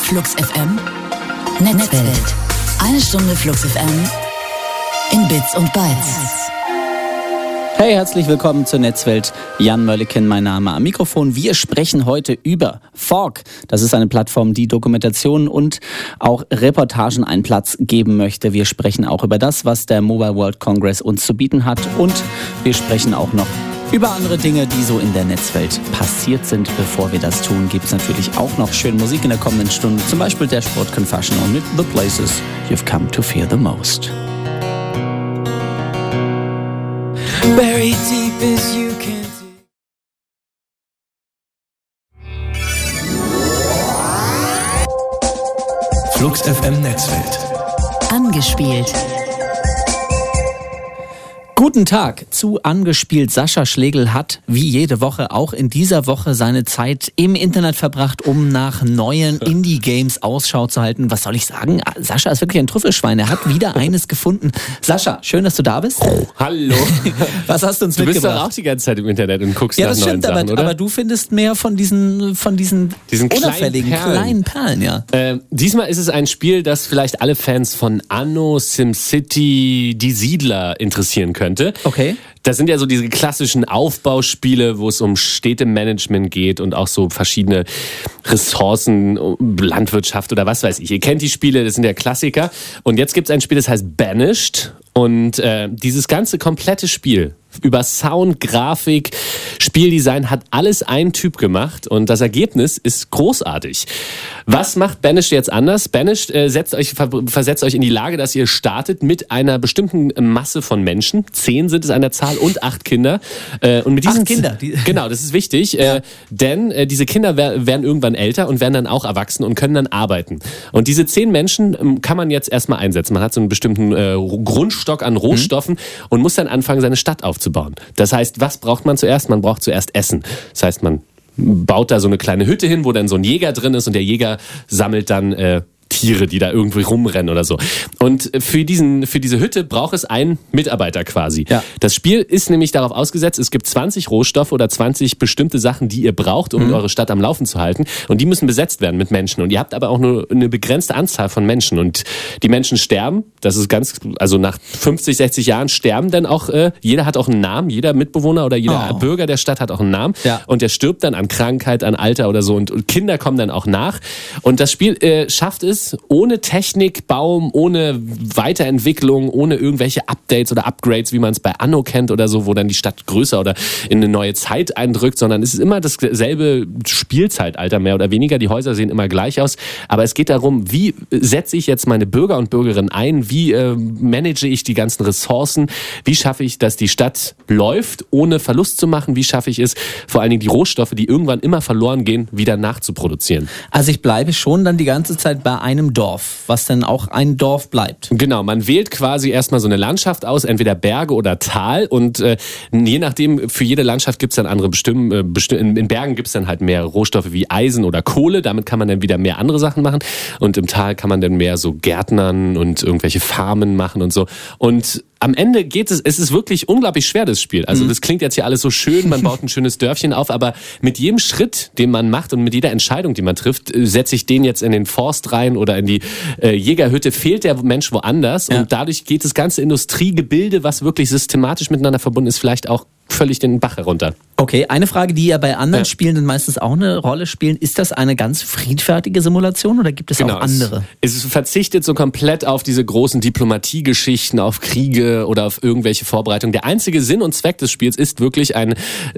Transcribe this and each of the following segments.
Flux FM Netzwelt. Eine Stunde Flux FM in Bits und Bytes. Hey, herzlich willkommen zur Netzwelt. Jan Mölliken, mein Name am Mikrofon. Wir sprechen heute über Fork. Das ist eine Plattform, die Dokumentationen und auch Reportagen einen Platz geben möchte. Wir sprechen auch über das, was der Mobile World Congress uns zu bieten hat. Und wir sprechen auch noch über andere Dinge, die so in der Netzwelt passiert sind. Bevor wir das tun, gibt es natürlich auch noch schöne Musik in der kommenden Stunde. Zum Beispiel Dashboard Confessional mit The Places You've Come to Fear the Most. Buried deep as you can see. Flux FM Netzwelt. Angespielt. Guten Tag zu Angespielt. Sascha Schlegel hat wie jede Woche auch in dieser Woche seine Zeit im Internet verbracht, um nach neuen Indie-Games Ausschau zu halten. Was soll ich sagen? Sascha ist wirklich ein Trüffelschwein. Er hat wieder eines gefunden. Sascha, schön, dass du da bist. Hallo. Was hast du uns mitgebracht? Du bist doch auch die ganze Zeit im Internet und guckst nach neuen Sachen, oder? Aber du findest mehr von diesen unauffälligen kleinen Perlen, ja. Diesmal ist es ein Spiel, das vielleicht alle Fans von Anno, SimCity, Die Siedler interessieren könnte. Okay. Das sind ja so diese klassischen Aufbauspiele, wo es um Städtemanagement geht und auch so verschiedene Ressourcen, Landwirtschaft oder was weiß ich. Ihr kennt die Spiele, das sind ja Klassiker. Und jetzt gibt es ein Spiel, das heißt Banished. Und dieses ganze komplette Spiel über Sound, Grafik, Spieldesign hat alles ein Typ gemacht und das Ergebnis ist großartig. Was macht Banished jetzt anders? Banished versetzt euch in die Lage, dass ihr startet mit einer bestimmten Masse von Menschen. 10 sind es an der Zahl und 8 Kinder. Und mit diesen 8 Kinder? Genau, das ist wichtig, ja. Denn diese Kinder werden irgendwann älter und werden dann auch erwachsen und können dann arbeiten. Und diese 10 Menschen kann man jetzt erstmal einsetzen. Man hat so einen bestimmten Grundstock an Rohstoffen und muss dann anfangen, seine Stadt aufzubauen. Das heißt, was braucht man zuerst? Man braucht zuerst Essen. Das heißt, man baut da so eine kleine Hütte hin, wo dann so ein Jäger drin ist und der Jäger sammelt dann Tiere, die da irgendwie rumrennen oder so. Und für diese Hütte braucht es einen Mitarbeiter quasi. Ja. Das Spiel ist nämlich darauf ausgesetzt, es gibt 20 Rohstoffe oder 20 bestimmte Sachen, die ihr braucht, um eure Stadt am Laufen zu halten. Und die müssen besetzt werden mit Menschen. Und ihr habt aber auch nur eine begrenzte Anzahl von Menschen. Und die Menschen sterben. Das ist also nach 50, 60 Jahren sterben dann auch, jeder hat auch einen Namen, jeder Mitbewohner oder jeder Bürger der Stadt hat auch einen Namen. Ja. Und der stirbt dann an Krankheit, an Alter oder so. Und Kinder kommen dann auch nach. Und das Spiel schafft es, ohne Technikbaum, ohne Weiterentwicklung, ohne irgendwelche Updates oder Upgrades, wie man es bei Anno kennt oder so, wo dann die Stadt größer oder in eine neue Zeit eindrückt, sondern es ist immer dasselbe Spielzeitalter, mehr oder weniger. Die Häuser sehen immer gleich aus. Aber es geht darum, wie setze ich jetzt meine Bürger und Bürgerinnen ein? Wie manage ich die ganzen Ressourcen? Wie schaffe ich, dass die Stadt läuft, ohne Verlust zu machen? Wie schaffe ich es, vor allen Dingen die Rohstoffe, die irgendwann immer verloren gehen, wieder nachzuproduzieren? Also ich bleibe schon dann die ganze Zeit bei einem Dorf, was dann auch ein Dorf bleibt. Genau, man wählt quasi erstmal so eine Landschaft aus, entweder Berge oder Tal und je nachdem, für jede Landschaft gibt es dann andere in Bergen gibt es dann halt mehr Rohstoffe wie Eisen oder Kohle, damit kann man dann wieder mehr andere Sachen machen und im Tal kann man dann mehr so Gärtnern und irgendwelche Farmen machen und so und am Ende es ist wirklich unglaublich schwer, das Spiel. Also das klingt jetzt hier alles so schön, man baut ein schönes Dörfchen auf, aber mit jedem Schritt, den man macht und mit jeder Entscheidung, die man trifft, setze ich den jetzt in den Forst rein oder in die Jägerhütte, fehlt der Mensch woanders und dadurch geht das ganze Industriegebilde, was wirklich systematisch miteinander verbunden ist, vielleicht auch völlig den Bach herunter. Okay, eine Frage, die ja bei anderen Spielen dann meistens auch eine Rolle spielen, ist das eine ganz friedfertige Simulation oder gibt es auch andere? Es verzichtet so komplett auf diese großen Diplomatiegeschichten, auf Kriege oder auf irgendwelche Vorbereitungen. Der einzige Sinn und Zweck des Spiels ist wirklich eine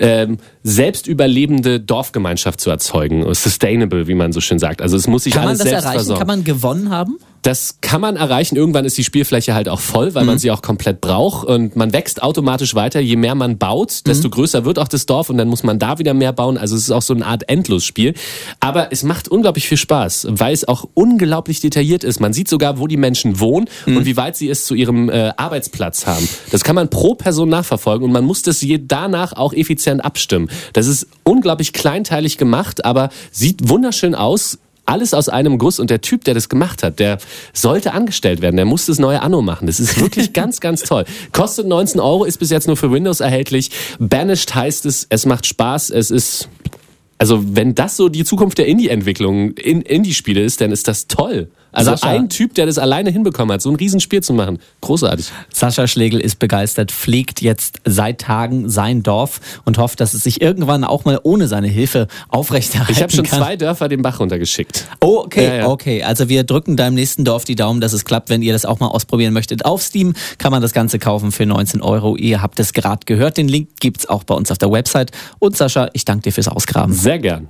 selbstüberlebende Dorfgemeinschaft zu erzeugen. Sustainable, wie man so schön sagt. Also es muss sich alles selbst versorgen. Kann man gewonnen haben? Das kann man erreichen. Irgendwann ist die Spielfläche halt auch voll, weil man sie auch komplett braucht. Und man wächst automatisch weiter. Je mehr man baut, desto größer wird auch das Dorf. Und dann muss man da wieder mehr bauen. Also es ist auch so eine Art Endlosspiel. Aber es macht unglaublich viel Spaß, weil es auch unglaublich detailliert ist. Man sieht sogar, wo die Menschen wohnen und wie weit sie es zu ihrem Arbeitsplatz haben. Das kann man pro Person nachverfolgen. Und man muss das danach auch effizient abstimmen. Das ist unglaublich kleinteilig gemacht, aber sieht wunderschön aus. Alles aus einem Guss und der Typ, der das gemacht hat, der sollte angestellt werden. Der muss das neue Anno machen. Das ist wirklich ganz, ganz toll. Kostet 19 €, ist bis jetzt nur für Windows erhältlich. Banished heißt es, es macht Spaß, es ist Also wenn das so die Zukunft der Indie-Entwicklung in Indie-Spiele ist, dann ist das toll. Also Sascha, ein Typ, der das alleine hinbekommen hat, so ein Riesenspiel zu machen. Großartig. Sascha Schlegel ist begeistert, pflegt jetzt seit Tagen sein Dorf und hofft, dass es sich irgendwann auch mal ohne seine Hilfe aufrechterhalten kann. Ich habe schon 2 Dörfer den Bach runtergeschickt. Oh, okay, Ja. okay. Also wir drücken deinem nächsten Dorf die Daumen, dass es klappt, wenn ihr das auch mal ausprobieren möchtet. Auf Steam kann man das Ganze kaufen für 19 €. Ihr habt es gerade gehört. Den Link gibt's auch bei uns auf der Website. Und Sascha, ich danke dir fürs Ausgraben. Sehr gern.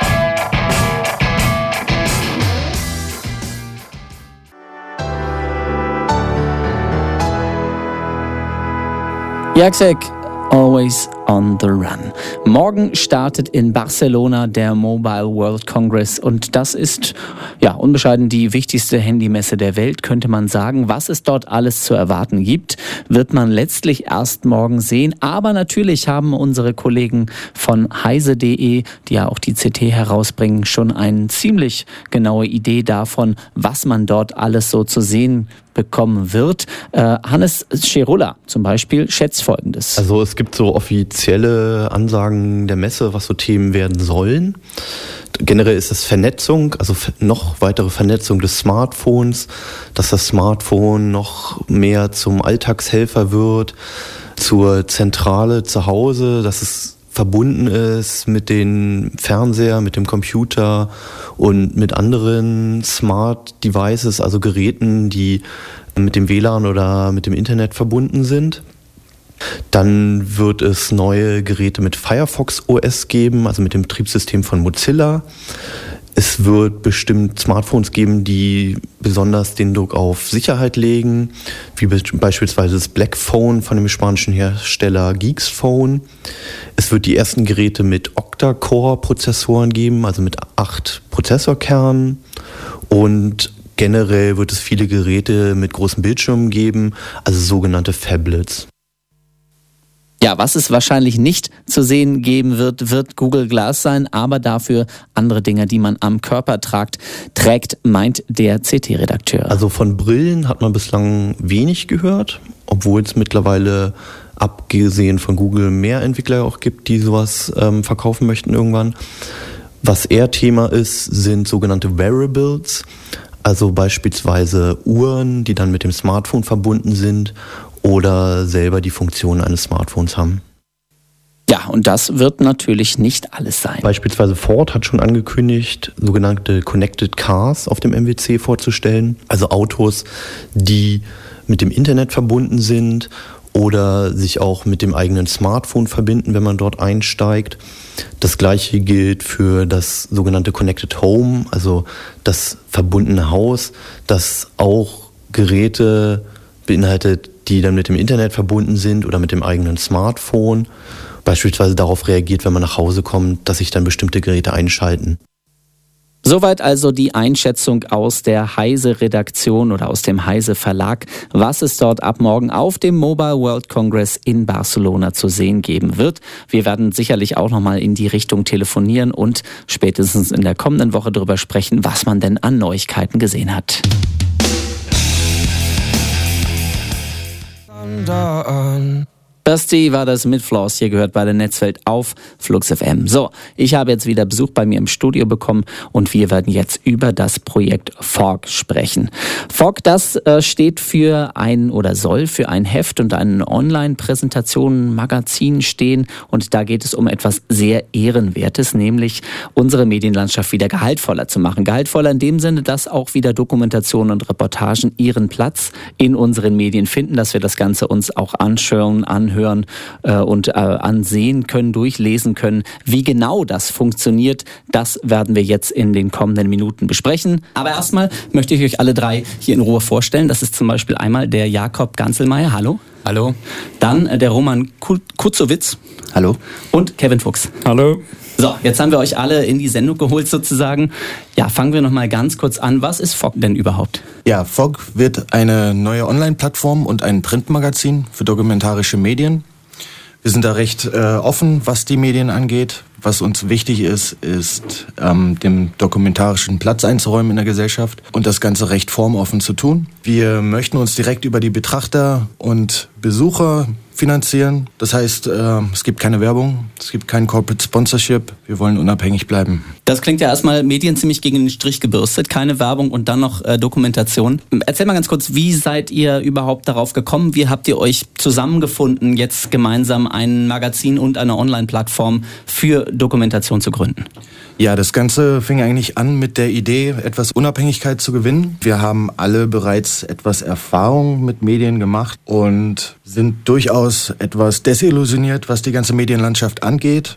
Jacek, always on the run. Morgen startet in Barcelona der Mobile World Congress und das ist ja unbescheiden die wichtigste Handymesse der Welt, könnte man sagen. Was es dort alles zu erwarten gibt, wird man letztlich erst morgen sehen. Aber natürlich haben unsere Kollegen von heise.de, die ja auch die CT herausbringen, schon eine ziemlich genaue Idee davon, was man dort alles so zu sehen bekommen wird. Hannes Scherulla zum Beispiel schätzt Folgendes. Also es gibt so offizielle Ansagen der Messe, was so Themen werden sollen. Generell ist es Vernetzung, also noch weitere Vernetzung des Smartphones, dass das Smartphone noch mehr zum Alltagshelfer wird, zur Zentrale zu Hause, dass es verbunden ist mit den Fernseher, mit dem Computer und mit anderen Smart Devices, also Geräten, die mit dem WLAN oder mit dem Internet verbunden sind. Dann wird es neue Geräte mit Firefox OS geben, also mit dem Betriebssystem von Mozilla. Es wird bestimmt Smartphones geben, die besonders den Druck auf Sicherheit legen, wie beispielsweise das Black Phone von dem spanischen Hersteller Geeks Phone. Es wird die ersten Geräte mit Octa-Core-Prozessoren geben, also mit 8 Prozessorkernen. Und generell wird es viele Geräte mit großen Bildschirmen geben, also sogenannte Phablets. Ja, was es wahrscheinlich nicht zu sehen geben wird, wird Google Glass sein, aber dafür andere Dinge, die man am Körper trägt, meint der CT-Redakteur. Also von Brillen hat man bislang wenig gehört, obwohl es mittlerweile, abgesehen von Google, mehr Entwickler auch gibt, die sowas verkaufen möchten irgendwann. Was eher Thema ist, sind sogenannte Wearables, also beispielsweise Uhren, die dann mit dem Smartphone verbunden sind oder selber die Funktion eines Smartphones haben. Ja, und das wird natürlich nicht alles sein. Beispielsweise Ford hat schon angekündigt, sogenannte Connected Cars auf dem MWC vorzustellen. Also Autos, die mit dem Internet verbunden sind oder sich auch mit dem eigenen Smartphone verbinden, wenn man dort einsteigt. Das Gleiche gilt für das sogenannte Connected Home, also das verbundene Haus, das auch Geräte beinhaltet, die dann mit dem Internet verbunden sind oder mit dem eigenen Smartphone, beispielsweise darauf reagiert, wenn man nach Hause kommt, dass sich dann bestimmte Geräte einschalten. Soweit also die Einschätzung aus der Heise-Redaktion oder aus dem Heise-Verlag, was es dort ab morgen auf dem Mobile World Congress in Barcelona zu sehen geben wird. Wir werden sicherlich auch nochmal in die Richtung telefonieren und spätestens in der kommenden Woche darüber sprechen, was man denn an Neuigkeiten gesehen hat. Basti war das mit Flaws, hier gehört bei der Netzwelt auf Flux FM. So, ich habe jetzt wieder Besuch bei mir im Studio bekommen und wir werden jetzt über das Projekt Fog sprechen. Fog, das steht für ein oder soll für ein Heft und eine Online-Präsentation, Magazin stehen und da geht es um etwas sehr Ehrenwertes, nämlich unsere Medienlandschaft wieder gehaltvoller zu machen. Gehaltvoller in dem Sinne, dass auch wieder Dokumentationen und Reportagen ihren Platz in unseren Medien finden, dass wir das Ganze uns auch anhören und ansehen können, durchlesen können. Wie genau das funktioniert, das werden wir jetzt in den kommenden Minuten besprechen. Aber erstmal möchte ich euch alle drei hier in Ruhe vorstellen. Das ist zum Beispiel einmal der Jakob Ganzelmeier. Hallo. Hallo. Dann der Roman Kutzowitz. Hallo. Und Kevin Fuchs. Hallo. So, jetzt haben wir euch alle in die Sendung geholt sozusagen. Ja, fangen wir nochmal ganz kurz an. Was ist Fog denn überhaupt? Ja, Fog wird eine neue Online-Plattform und ein Printmagazin für dokumentarische Medien. Wir sind da recht offen, was die Medien angeht. Was uns wichtig ist, dem dokumentarischen Platz einzuräumen in der Gesellschaft und das Ganze recht formoffen zu tun. Wir möchten uns direkt über die Betrachter und Besucher finanzieren. Das heißt, es gibt keine Werbung, es gibt kein Corporate Sponsorship. Wir wollen unabhängig bleiben. Das klingt ja erstmal Medien ziemlich gegen den Strich gebürstet. Keine Werbung und dann noch Dokumentation. Erzähl mal ganz kurz, wie seid ihr überhaupt darauf gekommen? Wie habt ihr euch zusammengefunden, jetzt gemeinsam ein Magazin und eine Online-Plattform für Dokumentation zu gründen? Ja, das Ganze fing eigentlich an mit der Idee, etwas Unabhängigkeit zu gewinnen. Wir haben alle bereits etwas Erfahrung mit Medien gemacht und sind durchaus etwas desillusioniert, was die ganze Medienlandschaft angeht.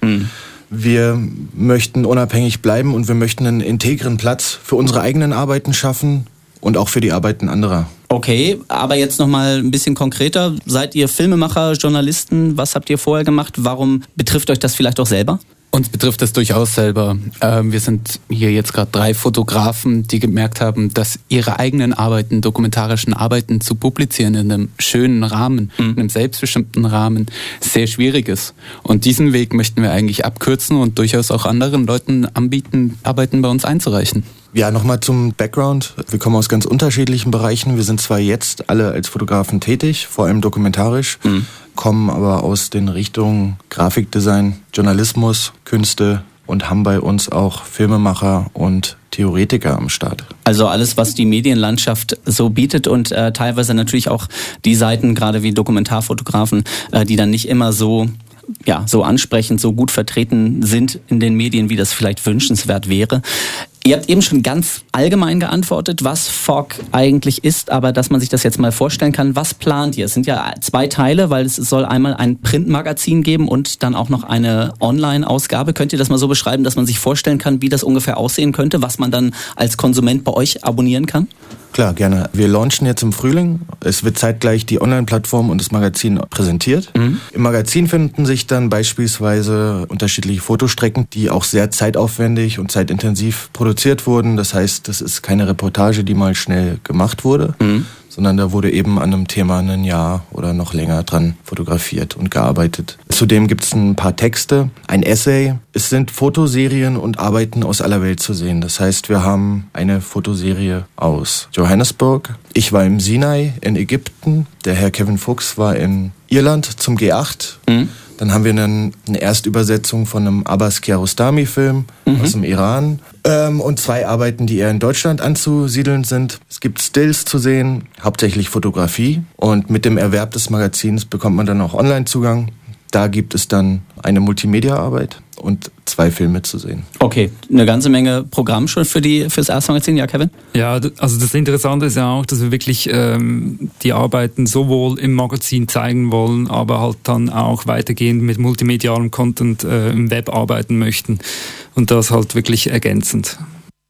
Wir möchten unabhängig bleiben und wir möchten einen integren Platz für unsere eigenen Arbeiten schaffen und auch für die Arbeiten anderer. Okay, aber jetzt nochmal ein bisschen konkreter. Seid ihr Filmemacher, Journalisten? Was habt ihr vorher gemacht? Warum betrifft euch das vielleicht auch selber? Uns betrifft das durchaus selber. Wir sind hier jetzt gerade 3 Fotografen, die gemerkt haben, dass ihre eigenen Arbeiten, dokumentarischen Arbeiten zu publizieren in einem schönen Rahmen, in einem selbstbestimmten Rahmen, sehr schwierig ist. Und diesen Weg möchten wir eigentlich abkürzen und durchaus auch anderen Leuten anbieten, Arbeiten bei uns einzureichen. Ja, nochmal zum Background. Wir kommen aus ganz unterschiedlichen Bereichen. Wir sind zwar jetzt alle als Fotografen tätig, vor allem dokumentarisch, kommen aber aus den Richtungen Grafikdesign, Journalismus, Künste und haben bei uns auch Filmemacher und Theoretiker am Start. Also alles, was die Medienlandschaft so bietet und teilweise natürlich auch die Seiten, gerade wie Dokumentarfotografen, die dann nicht immer so ansprechend, so gut vertreten sind in den Medien, wie das vielleicht wünschenswert wäre. Ihr habt eben schon ganz allgemein geantwortet, was Fog eigentlich ist, aber dass man sich das jetzt mal vorstellen kann, was plant ihr? Es sind ja 2 Teile, weil es soll einmal ein Printmagazin geben und dann auch noch eine Online-Ausgabe. Könnt ihr das mal so beschreiben, dass man sich vorstellen kann, wie das ungefähr aussehen könnte, was man dann als Konsument bei euch abonnieren kann? Klar, gerne. Wir launchen jetzt im Frühling. Es wird zeitgleich die Online-Plattform und das Magazin präsentiert. Im Magazin finden sich dann beispielsweise unterschiedliche Fotostrecken, die auch sehr zeitaufwendig und zeitintensiv produziert wurden. Das heißt, das ist keine Reportage, die mal schnell gemacht wurde, sondern da wurde eben an einem Thema ein Jahr oder noch länger dran fotografiert und gearbeitet. Zudem gibt es ein paar Texte, ein Essay. Es sind Fotoserien und Arbeiten aus aller Welt zu sehen. Das heißt, wir haben eine Fotoserie aus Johannesburg. Ich war im Sinai in Ägypten. Der Herr Kevin Fuchs war in Irland zum G8. Dann haben wir eine Erstübersetzung von einem Abbas Kiarostami-Film aus dem Iran. Und 2 Arbeiten, die eher in Deutschland anzusiedeln sind. Es gibt Stills zu sehen, hauptsächlich Fotografie. Und mit dem Erwerb des Magazins bekommt man dann auch Online-Zugang. Da gibt es dann eine Multimedia-Arbeit und 2 Filme zu sehen. Okay, eine ganze Menge Programm schon für das erste Magazin, ja Kevin? Ja, also das Interessante ist ja auch, dass wir wirklich die Arbeiten sowohl im Magazin zeigen wollen, aber halt dann auch weitergehend mit multimedialem Content im Web arbeiten möchten und das halt wirklich ergänzend.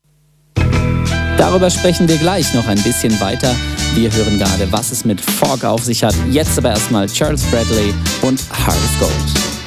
Darüber sprechen wir gleich noch ein bisschen weiter. Wir hören gerade, was es mit Fog auf sich hat. Jetzt aber erstmal Charles Bradley und Heart of Gold.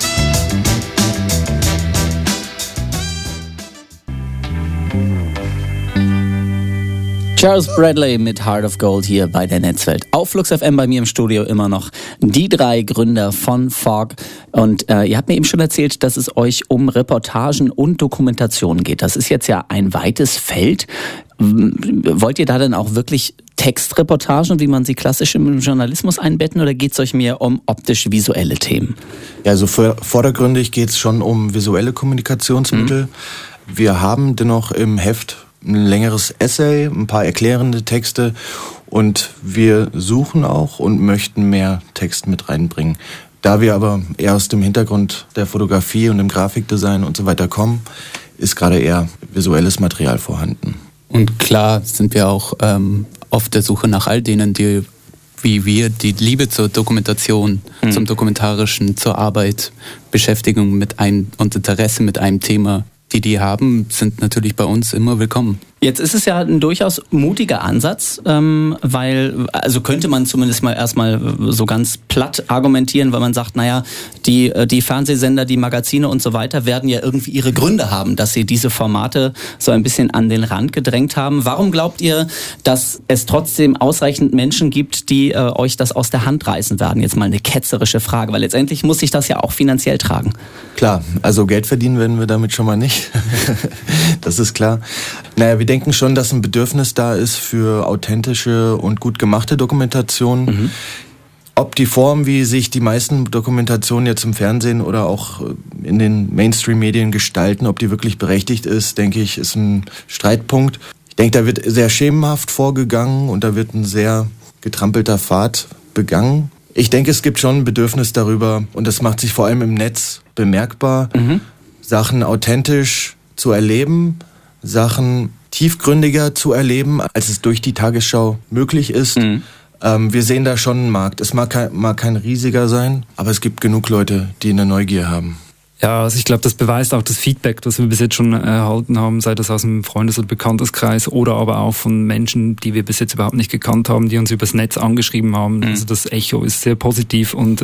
Charles Bradley mit Heart of Gold hier bei der Netzwelt. Auf Flux FM bei mir im Studio immer noch die 3 Gründer von Fog. Und ihr habt mir eben schon erzählt, dass es euch um Reportagen und Dokumentationen geht. Das ist jetzt ja ein weites Feld. Wollt ihr da denn auch wirklich Textreportagen, wie man sie klassisch im Journalismus einbetten, oder geht es euch mehr um optisch-visuelle Themen? Ja, also vordergründig geht es schon um visuelle Kommunikationsmittel. Wir haben dennoch im Heft ein längeres Essay, ein paar erklärende Texte und wir suchen auch und möchten mehr Text mit reinbringen. Da wir aber eher aus dem Hintergrund der Fotografie und dem Grafikdesign und so weiter kommen, ist gerade eher visuelles Material vorhanden. Und klar sind wir auch auf der Suche nach all denen, die wie wir die Liebe zur Dokumentation, zum Dokumentarischen, zur Arbeit, Beschäftigung und Interesse mit einem Thema, die haben, sind natürlich bei uns immer willkommen. Jetzt ist es ja ein durchaus mutiger Ansatz, weil, also könnte man zumindest mal erstmal so ganz platt argumentieren, weil man sagt, naja, die Fernsehsender, die Magazine und so weiter werden ja irgendwie ihre Gründe haben, dass sie diese Formate so ein bisschen an den Rand gedrängt haben. Warum glaubt ihr, dass es trotzdem ausreichend Menschen gibt, die euch das aus der Hand reißen werden? Jetzt mal eine ketzerische Frage, weil letztendlich muss sich das ja auch finanziell tragen. Klar, also Geld verdienen werden wir damit schon mal nicht. Das ist klar. Naja, wir denken schon, dass ein Bedürfnis da ist für authentische und gut gemachte Dokumentation. Ob die Form, wie sich die meisten Dokumentationen jetzt im Fernsehen oder auch in den Mainstream-Medien gestalten, ob die wirklich berechtigt ist, denke ich, ist ein Streitpunkt. Ich denke, da wird sehr schemenhaft vorgegangen und da wird ein sehr getrampelter Pfad begangen. Ich denke, es gibt schon ein Bedürfnis darüber, und das macht sich vor allem im Netz bemerkbar, Sachen authentisch zu erleben, Sachen tiefgründiger zu erleben, als es durch die Tagesschau möglich ist. Wir sehen da schon einen Markt. Es mag kein riesiger sein, aber es gibt genug Leute, die eine Neugier haben. Ja, also ich glaube, das beweist auch das Feedback, das wir bis jetzt schon erhalten haben, sei das aus dem Freundes- und Bekannteskreis oder aber auch von Menschen, die wir bis jetzt überhaupt nicht gekannt haben, die uns übers Netz angeschrieben haben. Also das Echo ist sehr positiv und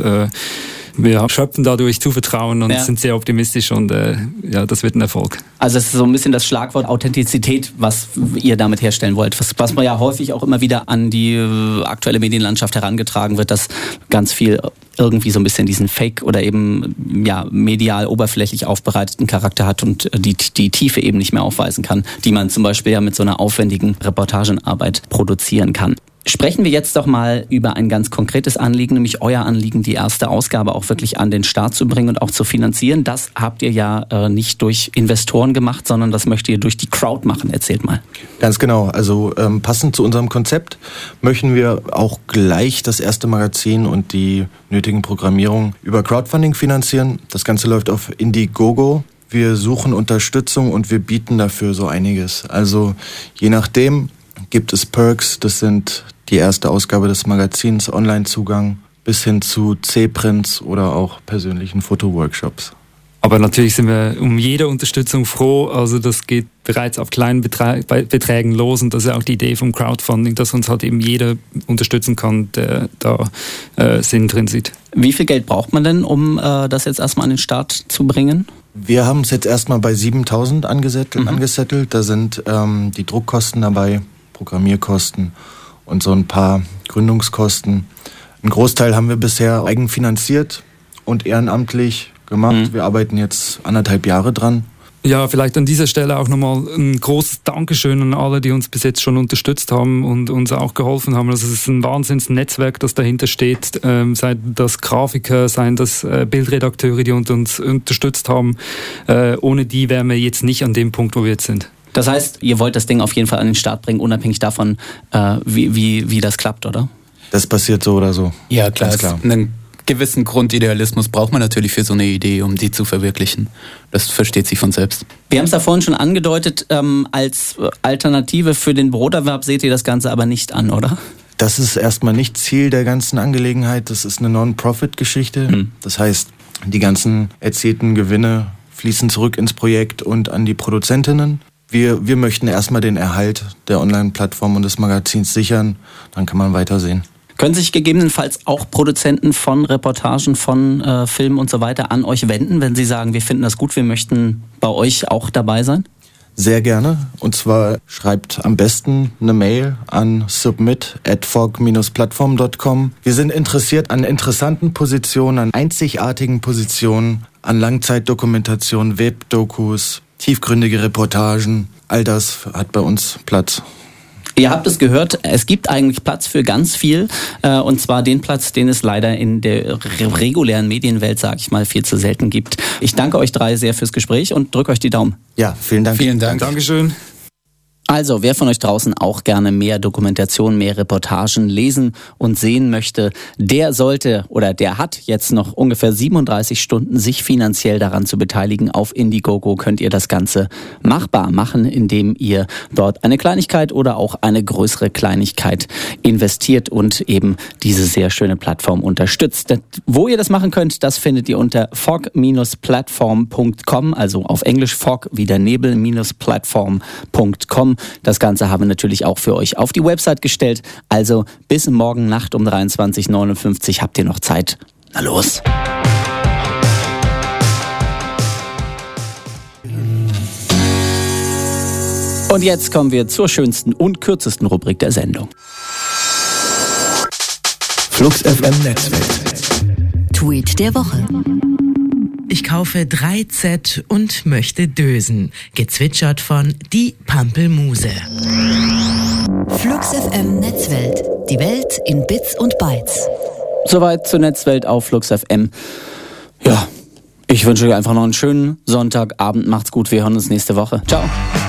wir schöpfen dadurch Zuvertrauen und sind sehr optimistisch und das wird ein Erfolg. Also es ist so ein bisschen das Schlagwort Authentizität, was ihr damit herstellen wollt. Was man ja häufig auch immer wieder an die aktuelle Medienlandschaft herangetragen wird, dass ganz viel irgendwie so ein bisschen diesen Fake oder eben medial oberflächlich aufbereiteten Charakter hat und die Tiefe eben nicht mehr aufweisen kann, die man zum Beispiel ja mit so einer aufwendigen Reportagenarbeit produzieren kann. Sprechen wir jetzt doch mal über ein ganz konkretes Anliegen, nämlich euer Anliegen, die erste Ausgabe auch wirklich an den Start zu bringen und auch zu finanzieren. Das habt ihr ja nicht durch Investoren gemacht, sondern das möchtet ihr durch die Crowd machen. Erzählt mal. Ganz genau. Also passend zu unserem Konzept möchten wir auch gleich das erste Magazin und die nötigen Programmierungen über Crowdfunding finanzieren. Das Ganze läuft auf Indiegogo. Wir suchen Unterstützung und wir bieten dafür so einiges. Also je nachdem gibt es Perks, das sind die erste Ausgabe des Magazins, Online-Zugang bis hin zu C-Prints oder auch persönlichen Fotoworkshops. Aber natürlich sind wir um jede Unterstützung froh. Also das geht bereits auf kleinen Beträgen los und das ist auch die Idee vom Crowdfunding, dass uns halt eben jeder unterstützen kann, der da Sinn drin sieht. Wie viel Geld braucht man denn, um das jetzt erstmal an den Start zu bringen? Wir haben es jetzt erstmal bei 7.000 angesettelt. Da sind die Druckkosten dabei, Programmierkosten und so ein paar Gründungskosten. Einen Großteil haben wir bisher eigenfinanziert und ehrenamtlich gemacht. Wir arbeiten jetzt 1,5 Jahre dran. Ja, vielleicht an dieser Stelle auch nochmal ein großes Dankeschön an alle, die uns bis jetzt schon unterstützt haben und uns auch geholfen haben. Also es ist ein Wahnsinnsnetzwerk, das dahinter steht. Seien das Grafiker, seien das Bildredakteure, die uns unterstützt haben. Ohne die wären wir jetzt nicht an dem Punkt, wo wir jetzt sind. Das heißt, ihr wollt das Ding auf jeden Fall an den Start bringen, unabhängig davon, wie das klappt, oder? Das passiert so oder so. Ja, klar. Ganz klar. Einen gewissen Grundidealismus braucht man natürlich für so eine Idee, um die zu verwirklichen. Das versteht sich von selbst. Wir haben es da vorhin schon angedeutet, als Alternative für den Broterwerb seht ihr das Ganze aber nicht an, oder? Das ist erstmal nicht Ziel der ganzen Angelegenheit. Das ist eine Non-Profit-Geschichte. Das heißt, die ganzen erzielten Gewinne fließen zurück ins Projekt und an die Produzentinnen. Wir möchten erstmal den Erhalt der Online-Plattform und des Magazins sichern, dann kann man weitersehen. Können sich gegebenenfalls auch Produzenten von Reportagen, von Filmen und so weiter an euch wenden, wenn sie sagen, wir finden das gut, wir möchten bei euch auch dabei sein? Sehr gerne. Und zwar schreibt am besten eine Mail an submit@fog-plattform.com. Wir sind interessiert an interessanten Positionen, an einzigartigen Positionen, an Langzeitdokumentationen, Webdokus, tiefgründige Reportagen, all das hat bei uns Platz. Ihr habt es gehört, es gibt eigentlich Platz für ganz viel, und zwar den Platz, den es leider in der regulären Medienwelt, sag ich mal, viel zu selten gibt. Ich danke euch 3 sehr fürs Gespräch und drücke euch die Daumen. Ja, vielen Dank. Vielen Dank. Dankeschön. Also, wer von euch draußen auch gerne mehr Dokumentation, mehr Reportagen lesen und sehen möchte, der sollte oder der hat jetzt noch ungefähr 37 Stunden, sich finanziell daran zu beteiligen. Auf Indiegogo könnt ihr das Ganze machbar machen, indem ihr dort eine Kleinigkeit oder auch eine größere Kleinigkeit investiert und eben diese sehr schöne Plattform unterstützt. Wo ihr das machen könnt, das findet ihr unter fog-plattform.com, also auf Englisch fog wie der Nebel-plattform.com. Das Ganze haben wir natürlich auch für euch auf die Website gestellt. Also bis morgen Nacht um 23:59 Uhr habt ihr noch Zeit. Na los! Und jetzt kommen wir zur schönsten und kürzesten Rubrik der Sendung. Flux FM Netzwelt. Tweet der Woche. Ich kaufe 3Z und möchte dösen. Gezwitschert von Die Pampelmuse. Flux FM Netzwelt. Die Welt in Bits und Bytes. Soweit zur Netzwelt auf Flux FM. Ja, ich wünsche euch einfach noch einen schönen Sonntagabend. Macht's gut, wir hören uns nächste Woche. Ciao.